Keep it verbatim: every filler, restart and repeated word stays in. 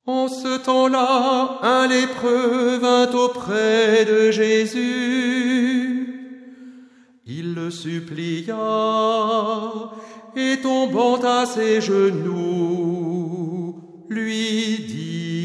En ce temps-là, un lépreux vint auprès de Jésus. Il le supplia, et tombant à ses genoux, lui dit: